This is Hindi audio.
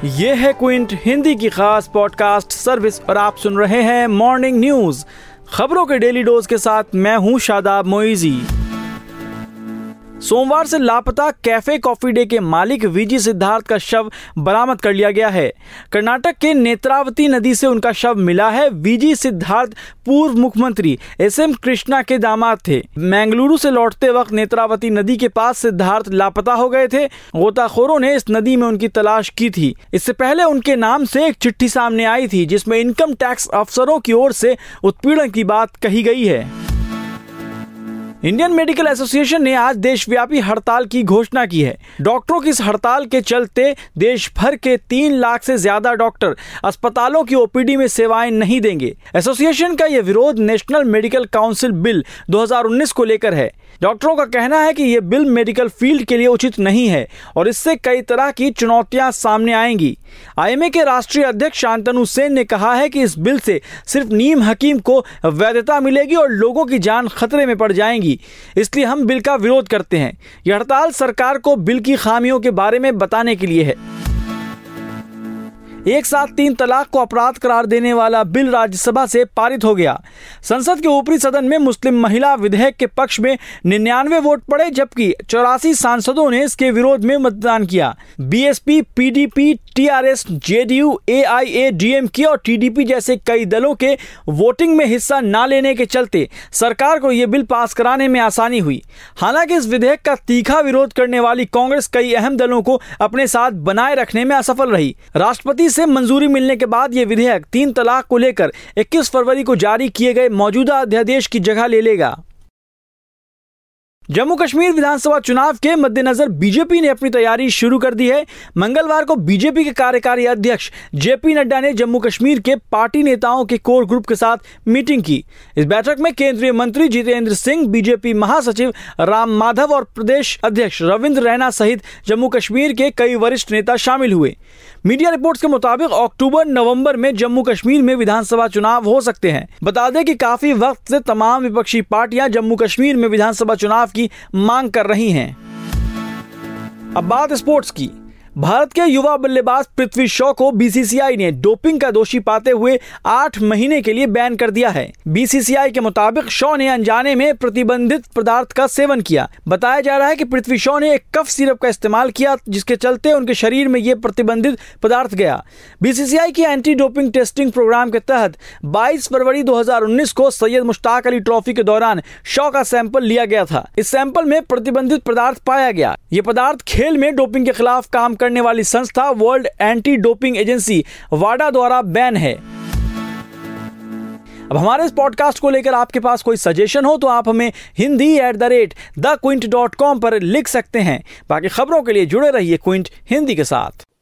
ये है क्विंट हिंदी की खास पॉडकास्ट सर्विस और आप सुन रहे हैं मॉर्निंग न्यूज, खबरों के डेली डोज के साथ मैं हूं शादाब मोइजी। सोमवार से लापता कैफे कॉफी डे के मालिक वीजी सिद्धार्थ का शव बरामद कर लिया गया है। कर्नाटक के नेत्रावती नदी से उनका शव मिला है। वीजी सिद्धार्थ पूर्व मुख्यमंत्री एसएम कृष्णा के दामाद थे। बेंगलुरु से लौटते वक्त नेत्रावती नदी के पास सिद्धार्थ लापता हो गए थे। गोताखोरों ने इस नदी में उनकी तलाश की थी। इससे पहले उनके नाम से एक चिट्ठी सामने आई थी जिसमें इनकम टैक्स अफसरों की ओर से उत्पीड़न की बात कही गई है। इंडियन मेडिकल एसोसिएशन ने आज देशव्यापी हड़ताल की घोषणा की है। डॉक्टरों की इस हड़ताल के चलते देश भर के 3 लाख से ज्यादा डॉक्टर अस्पतालों की ओपीडी में सेवाएं नहीं देंगे। एसोसिएशन का यह विरोध नेशनल मेडिकल काउंसिल बिल 2019 को लेकर है। डॉक्टरों का कहना है कि यह बिल मेडिकल फील्ड के लिए उचित नहीं है और इससे कई तरह की चुनौतियां सामने आएंगी। आईएमए के राष्ट्रीय अध्यक्ष शांतनु सेन ने कहा है कि इस बिल से सिर्फ नीम हकीम को वैधता मिलेगी और लोगों की जान खतरे में पड़ जाएंगी, इसलिए हम बिल का विरोध करते हैं। यह हड़ताल सरकार को बिल की खामियों के बारे में बताने के लिए है। एक साथ 3 तलाक को अपराध करार देने वाला बिल राज्यसभा से पारित हो गया। संसद के ऊपरी सदन में मुस्लिम महिला विधेयक के पक्ष में 99 वोट पड़े, जबकि 84 सांसदों ने इसके विरोध में मतदान किया। BSP, PDP, TRS, JDU, AIADMK और टीडीपी जैसे कई दलों के वोटिंग में हिस्सा न लेने के चलते सरकार को यह बिल पास कराने में आसानी हुई। हालांकि इस विधेयक का तीखा विरोध करने वाली कांग्रेस कई अहम दलों को अपने साथ बनाए रखने में असफल रही। राष्ट्रपति से मंजूरी मिलने के बाद यह विधेयक 3 तलाक को लेकर 21 फरवरी को जारी किए गए मौजूदा अध्यादेश की जगह ले लेगा। जम्मू कश्मीर विधानसभा चुनाव के मद्देनजर बीजेपी ने अपनी तैयारी शुरू कर दी है। मंगलवार को बीजेपी के कार्यकारी अध्यक्ष जेपी नड्डा ने जम्मू कश्मीर के पार्टी नेताओं के कोर ग्रुप के साथ मीटिंग की। इस बैठक में केंद्रीय मंत्री जितेंद्र सिंह, बीजेपी महासचिव राम माधव और प्रदेश अध्यक्ष रविंद्र रैना सहित जम्मू कश्मीर के कई वरिष्ठ नेता शामिल हुए। मीडिया रिपोर्ट्स के मुताबिक अक्टूबर-नवंबर में जम्मू कश्मीर में विधानसभा चुनाव हो सकते हैं। बता दें कि काफी वक्त से तमाम विपक्षी पार्टियां जम्मू कश्मीर में विधानसभा चुनाव की मांग कर रही हैं। अब बात स्पोर्ट्स की। भारत के युवा बल्लेबाज पृथ्वी शॉ को बीसीसीआई ने डोपिंग का दोषी पाते हुए 8 महीने के लिए बैन कर दिया है। बीसीसीआई के मुताबिक शॉ ने अनजाने में प्रतिबंधित पदार्थ का सेवन किया। बताया जा रहा है कि पृथ्वी शॉ ने एक कफ सिरप का इस्तेमाल किया जिसके चलते उनके शरीर में यह प्रतिबंधित पदार्थ गया। बीसीसीआई की एंटी डोपिंग टेस्टिंग प्रोग्राम के तहत 22 फरवरी 2019 को सैयद मुश्ताक अली ट्रॉफी के दौरान शॉ का सैंपल लिया गया था। इस सैंपल में प्रतिबंधित पदार्थ पाया गया। ये पदार्थ खेल में डोपिंग के खिलाफ काम करने वाली संस्था वर्ल्ड एंटी डोपिंग एजेंसी वाडा द्वारा बैन है। अब हमारे इस पॉडकास्ट को लेकर आपके पास कोई सजेशन हो तो आप हमें hindi@thequint.com पर लिख सकते हैं। बाकी खबरों के लिए जुड़े रहिए क्विंट हिंदी के साथ।